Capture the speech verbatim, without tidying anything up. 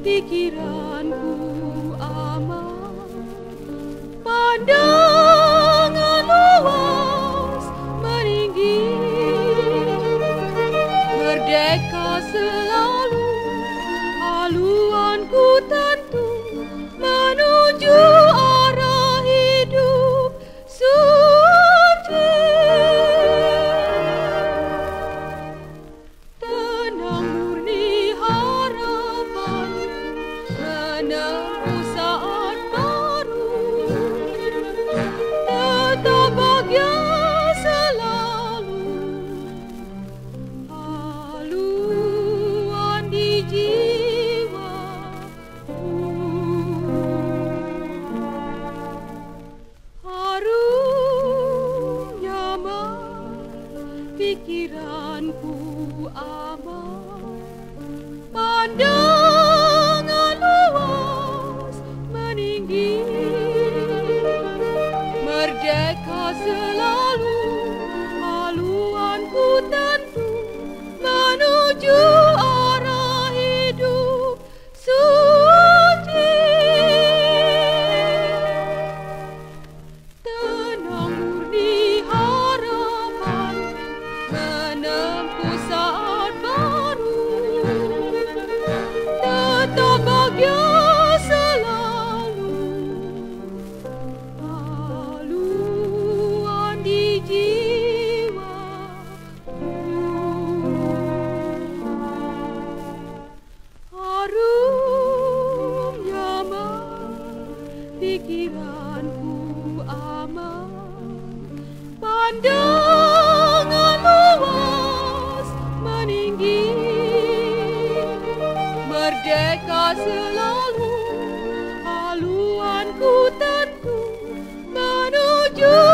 pikiranku aman, pandangan luas meninggi, merdeka selalu, haluanku tentu menuju arah hidup suci. Tenang murni harapan menembus saat baru, tetap bahagia selalu, haluan di jiwaku, harum nyaman pikiranku aman, pandangan luas meninggi, merdeka selalu, haluanku tentu menuju arah hidup suci. Tenang murni harapan menempuh saat baru, tetap bahagia selalu, haluan di jiwaku, harum nyaman pikiranku aman, pandangan luas meninggi, merdeka selalu, haluanku tentu menuju